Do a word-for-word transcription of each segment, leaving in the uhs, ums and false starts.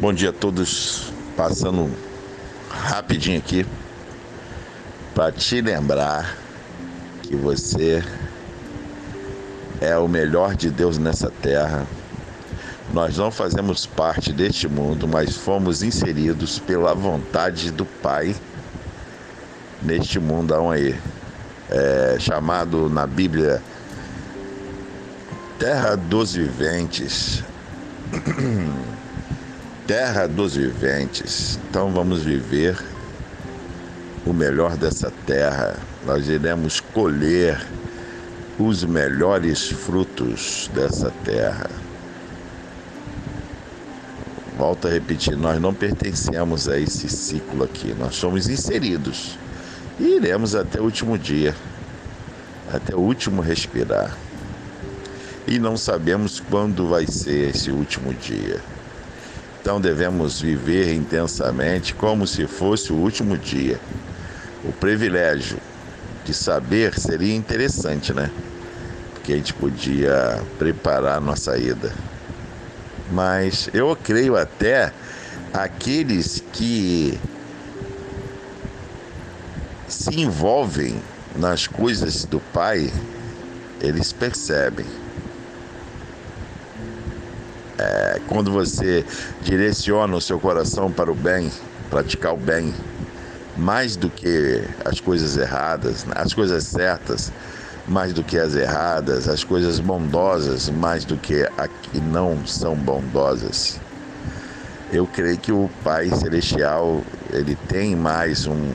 Bom dia a todos, passando rapidinho aqui para te lembrar que você é o melhor de Deus nessa terra. Nós não fazemos parte deste mundo, mas fomos inseridos pela vontade do Pai neste mundão aí, é chamado na Bíblia Terra dos Viventes. Terra dos Viventes. Então vamos viver o melhor dessa terra. Nós iremos colher os melhores frutos dessa terra. Volto a repetir, nós não pertencemos a esse ciclo aqui. Nós somos inseridos e iremos até o último dia, até o último respirar. E não sabemos quando vai ser esse último dia. Então devemos viver intensamente como se fosse o último dia. O privilégio de saber seria interessante, né? Porque a gente podia preparar a nossa ida. Mas eu creio até aqueles que se envolvem nas coisas do Pai, eles percebem. É, quando você direciona o seu coração para o bem, praticar o bem, mais do que as coisas erradas, as coisas certas, mais do que as erradas, as coisas bondosas, mais do que as que não são bondosas. Eu creio que o Pai Celestial, ele tem mais um...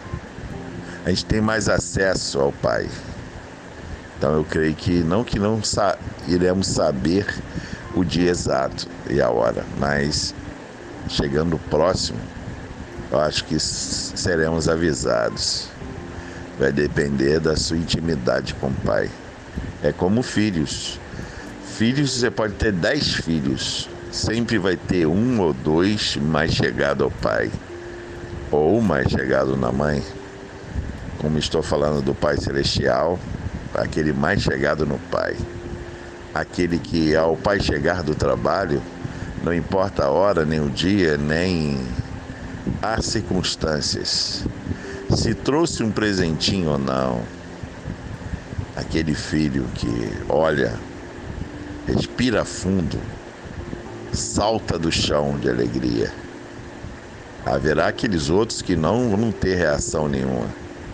A gente tem mais acesso ao Pai. Então eu creio que não que não sa... iremos saber o dia exato e a hora, mas chegando próximo, eu acho que seremos avisados. Vai depender da sua intimidade com o Pai. É como filhos. Filhos, você pode ter dez filhos, sempre vai ter um ou dois mais chegado ao Pai, ou mais chegado na mãe. Como estou falando do Pai Celestial, aquele mais chegado no Pai. Aquele que ao Pai chegar do trabalho, não importa a hora, nem o dia, nem as circunstâncias, se trouxe um presentinho ou não, aquele filho que olha, respira fundo, salta do chão de alegria. Haverá aqueles outros que não vão ter reação nenhuma.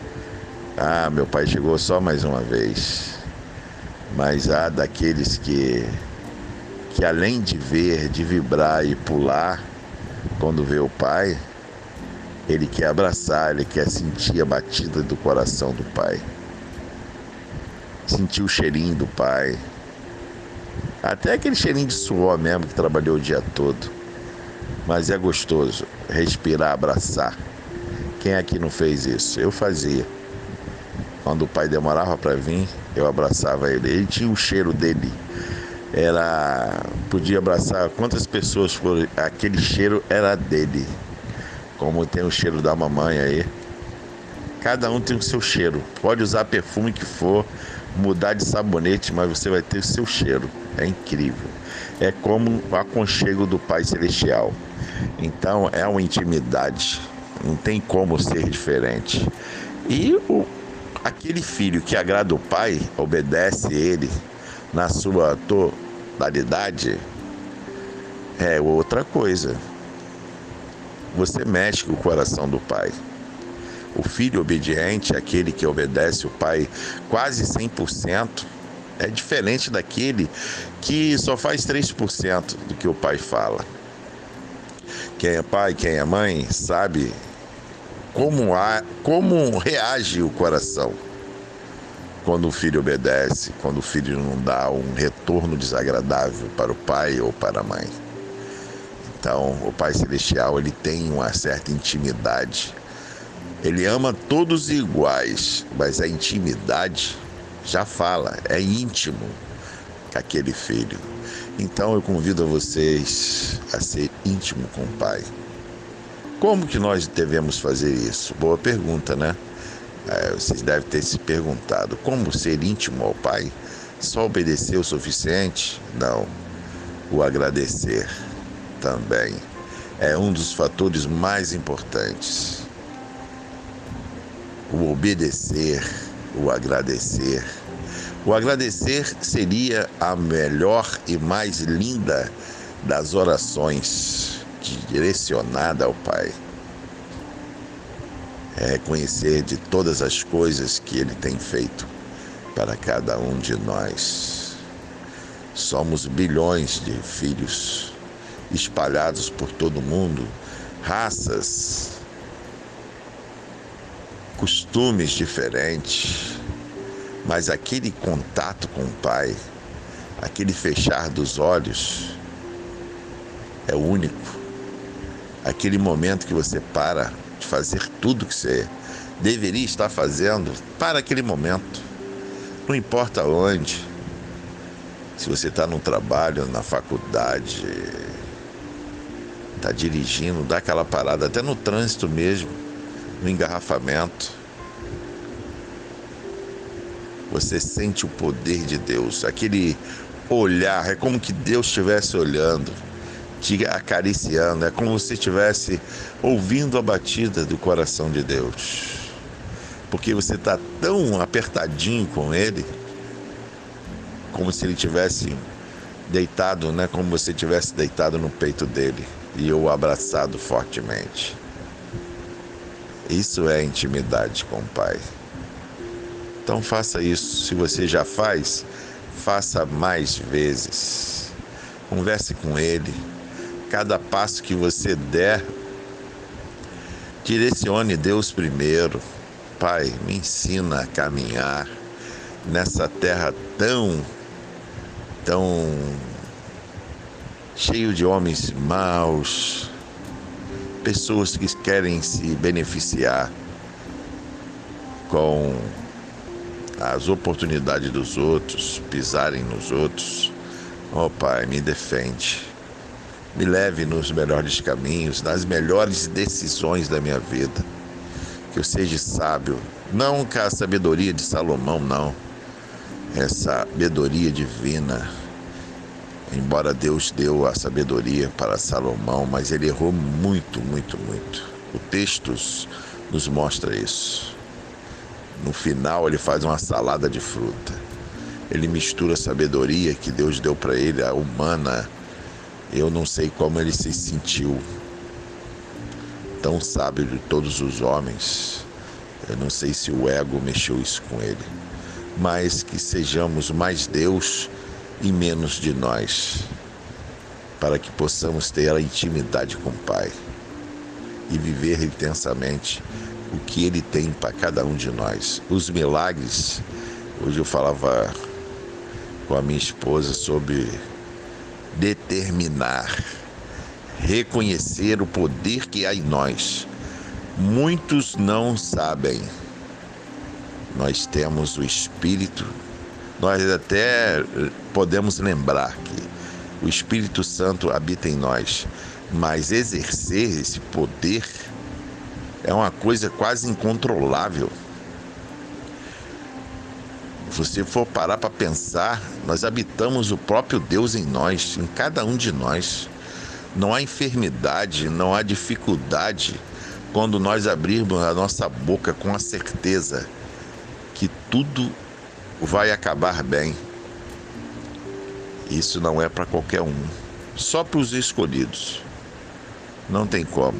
Ah, meu pai chegou só mais uma vez. Mas há daqueles que, que além de ver, de vibrar e pular, quando vê o Pai, ele quer abraçar, ele quer sentir a batida do coração do Pai. Sentir o cheirinho do Pai. Até aquele cheirinho de suor mesmo, que trabalhou o dia todo. Mas é gostoso respirar, abraçar. Quem aqui não fez isso? Eu fazia. Quando o Pai demorava para vir, eu abraçava ele. Ele tinha o cheiro dele. Era... Podia abraçar quantas pessoas foram. Aquele cheiro era dele. Como tem o cheiro da mamãe aí. Cada um tem o seu cheiro. Pode usar perfume que for, mudar de sabonete, mas você vai ter o seu cheiro. É incrível. É como o aconchego do Pai Celestial. Então é uma intimidade. Não tem como ser diferente. E o aquele filho que agrada o Pai, obedece ele na sua totalidade, é outra coisa. Você mexe com o coração do Pai. O filho obediente, aquele que obedece o Pai quase cem por cento, é diferente daquele que só faz três por cento do que o Pai fala. Quem é pai, quem é mãe, sabe Como, há, como reage o coração quando o filho obedece, quando o filho não dá um retorno desagradável para o pai ou para a mãe. Então, o Pai Celestial, ele tem uma certa intimidade. Ele ama todos iguais, mas a intimidade já fala, é íntimo aquele filho. Então, eu convido a vocês a ser íntimo com o Pai. Como que nós devemos fazer isso? Boa pergunta, né? É, vocês devem ter se perguntado, como ser íntimo ao Pai? Só obedecer o suficiente? Não. O agradecer também. é um dos fatores mais importantes. O obedecer, o agradecer. O agradecer seria a melhor e mais linda das orações direcionada ao Pai. É conhecer de todas as coisas que Ele tem feito para cada um de nós. Somos bilhões de filhos espalhados por todo o mundo, raças, costumes diferentes, mas aquele contato com o Pai, aquele fechar dos olhos é único. Aquele momento que você para de fazer tudo que você deveria estar fazendo, para aquele momento, não importa onde, se você está no trabalho, na faculdade, está dirigindo, dá aquela parada, até no trânsito mesmo, no engarrafamento. Você sente o poder de Deus, aquele olhar, é como que Deus estivesse olhando, te acariciando, é como se estivesse ouvindo a batida do coração de Deus, porque você está tão apertadinho com Ele, como se Ele tivesse deitado, né? Como você tivesse deitado no peito dele e o abraçado fortemente. Isso é intimidade com o Pai. Então faça isso. Se você já faz, faça mais vezes. Converse com Ele. Cada passo que você der, direcione Deus primeiro. Pai, me ensina a caminhar nessa terra tão, tão cheio de homens maus, pessoas que querem se beneficiar com as oportunidades dos outros, pisarem nos outros. Oh Pai, me defende, me leve nos melhores caminhos, nas melhores decisões da minha vida, que eu seja sábio, não com a sabedoria de Salomão, não, é sabedoria divina. Embora Deus deu a sabedoria para Salomão, mas ele errou muito, muito, muito. O texto nos mostra isso. No final ele faz uma salada de fruta. Ele mistura a sabedoria que Deus deu para ele, a humana. Eu não sei como ele se sentiu tão sábio de todos os homens. Eu não sei se o ego mexeu isso com ele. Mas que sejamos mais Deus e menos de nós, para que possamos ter a intimidade com o Pai e viver intensamente o que Ele tem para cada um de nós. Os milagres, hoje eu falava com a minha esposa sobre determinar, reconhecer o poder que há em nós. Muitos não sabem. Nós temos o Espírito. Nós até podemos lembrar que o Espírito Santo habita em nós, mas exercer esse poder é uma coisa quase incontrolável. Se você for parar para pensar, nós habitamos o próprio Deus em nós, em cada um de nós. Não há enfermidade, não há dificuldade quando nós abrirmos a nossa boca com a certeza que tudo vai acabar bem. Isso não é para qualquer um, só para os escolhidos. Não tem como.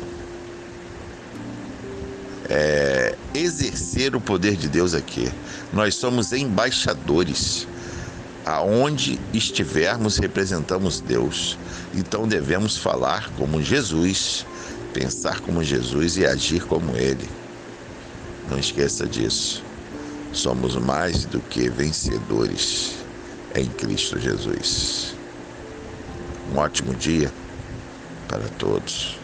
É exercer o poder de Deus aqui. Nós somos embaixadores. Aonde estivermos, representamos Deus. Então devemos falar como Jesus, pensar como Jesus e agir como Ele. Não esqueça disso. Somos mais do que vencedores em Cristo Jesus. Um ótimo dia para todos.